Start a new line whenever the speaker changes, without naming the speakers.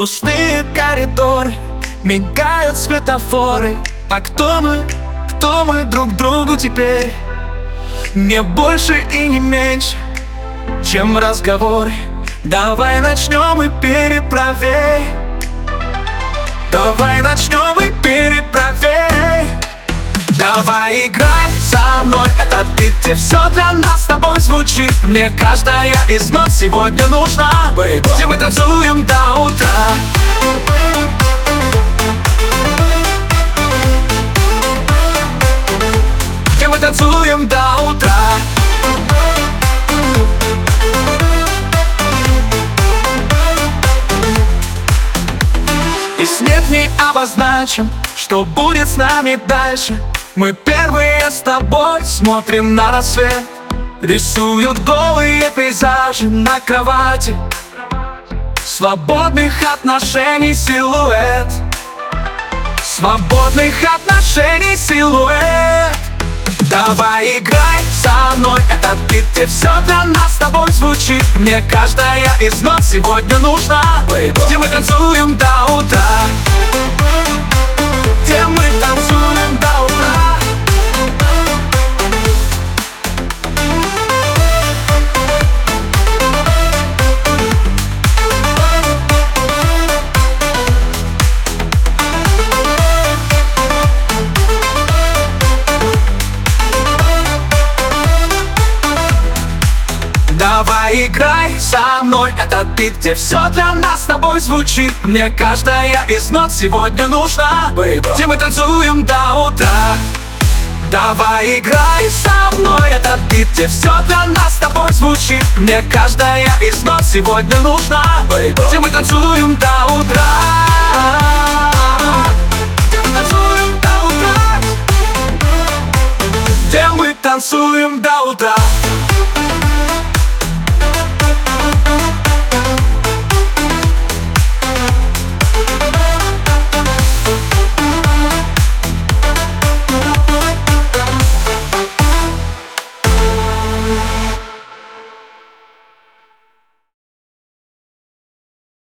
Пустые коридоры, мигают светофоры. А кто мы друг другу теперь? Не больше и не меньше, чем разговоры. Давай начнем и перепроверь. Давай начнем и перепроверь. Давай играй со мной этот бит, где все для нас с тобой звучит. Мне каждая из нот сегодня нужна, где мы танцуем до утра. Где мы танцуем до утра. И снег не обозначим, что будет с нами дальше. Мы первые с тобой смотрим на рассвет. Рисуют голые пейзажи на кровати. Свободных отношений силуэт. Свободных отношений силуэт. Давай играй со мной этот бит, где все для нас с тобой звучит. Мне каждая из нот сегодня нужна, где мы танцуем до утра. Где мы танцуем до утра. Давай играй со мной этот бит, где все для нас с тобой звучит. Мне каждая из нот сегодня нужна, где мы танцуем до утра. Давай играй со мной этот бит, где все для нас с тобой звучит. Мне каждая из нот сегодня нужна, где мы танцуем до утра. Где мы танцуем до утра. Где мы танцуем до утра.